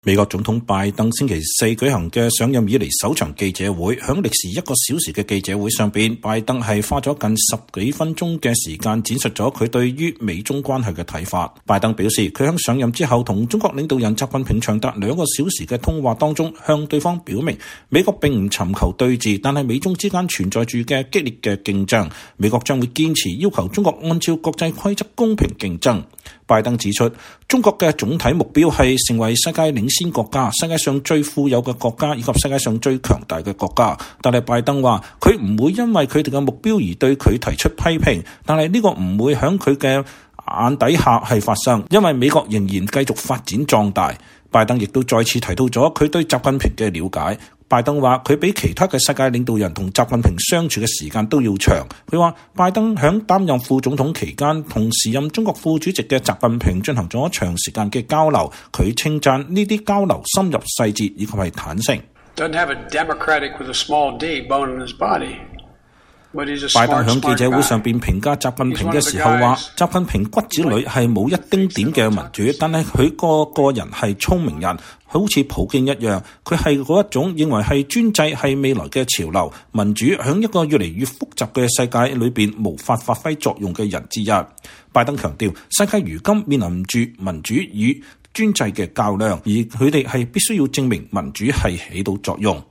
美國總統拜登星期四舉行嘅上任以嚟首場記者會，響歷時1個小時嘅記者會上邊，拜登係花咗近10幾分鐘嘅時間展述咗佢對於美中關係嘅睇法。拜登表示，佢響上任之後同中國領導人習近平長達2個小時嘅通話當中，向對方表明美國並唔尋求對峙，但係美中之間存在住嘅激烈嘅競爭，美國將會堅持要求中國按照國際規則公平競爭。拜登指出，中國嘅總體目標係成為世界領先國家、世界上最富有嘅國家以及世界上最強大嘅國家。但係拜登話，佢唔會因為佢哋嘅目標而對佢提出批評，但係呢個唔會響佢嘅眼底下係發生，因為美國仍然繼續發展壯大。拜登亦都再次提到咗佢對習近平嘅了解。拜登話佢比其他嘅世界領導人同習近平相處嘅時間都要長。佢話拜登響擔任副總統期間，同時任中國副主席嘅習近平進行咗長時間嘅交流。佢稱讚呢啲交流深入細節以及係坦誠。拜登響記者會上邊評價習近平嘅時候話，習近平骨子裏係冇一丁點嘅民主，但係佢個人係聰明人，好似普京一樣，佢係嗰一種認為係專制係未來嘅潮流，民主響一個越嚟越複雜嘅世界裏邊無法發揮作用嘅人之一。拜登強調，世界如今面臨住民主與專制嘅較量，而佢哋係必須要證明民主係起到作用。